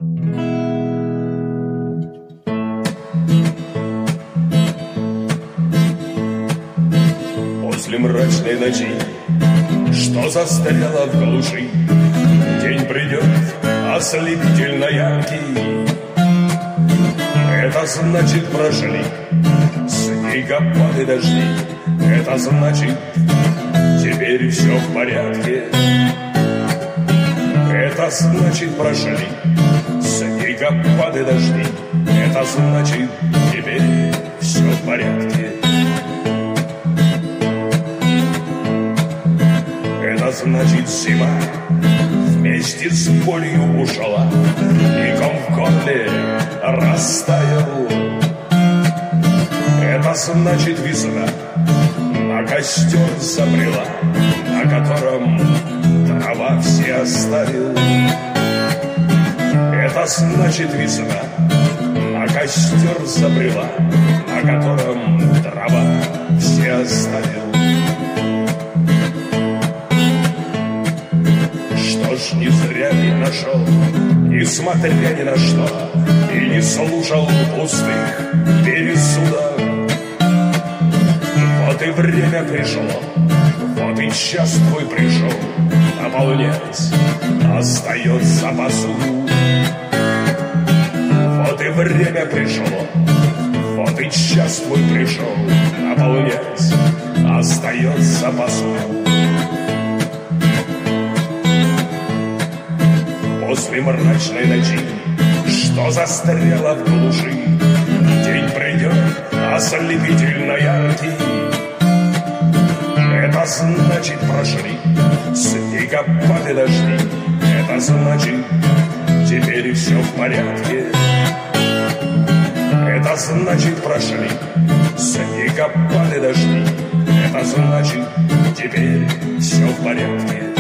После мрачной ночи, что застряла в глуши, день придет ослепительно яркий. Это значит, прошли снегопады, дожди. Это значит, теперь все в порядке. Это значит, прошли снегопады, дожди. Это значит, теперь все в порядке. Это значит, зима вместе с болью ушла, и ком в горле растаял. Это значит, весна на костер забрела, на котором трава все оставил. Это значит, весна на костер забрела, на котором трава все оставил. Что ж, не зря не нашел, несмотря ни на что, и не слушал пустых пересудов. Вот и время пришло, вот и час твой пришел, наполнять остается посуду. Вот и время пришло, вот и час твой пришел, наполнять остается посуду. После мрачной ночи, что застряла в глуши, день придет ослепительно яркий. Это значит, прошли снегопады, дожди. Это значит, теперь все в порядке. Это значит, прошли снегопады, дожди. Это значит, теперь все в порядке.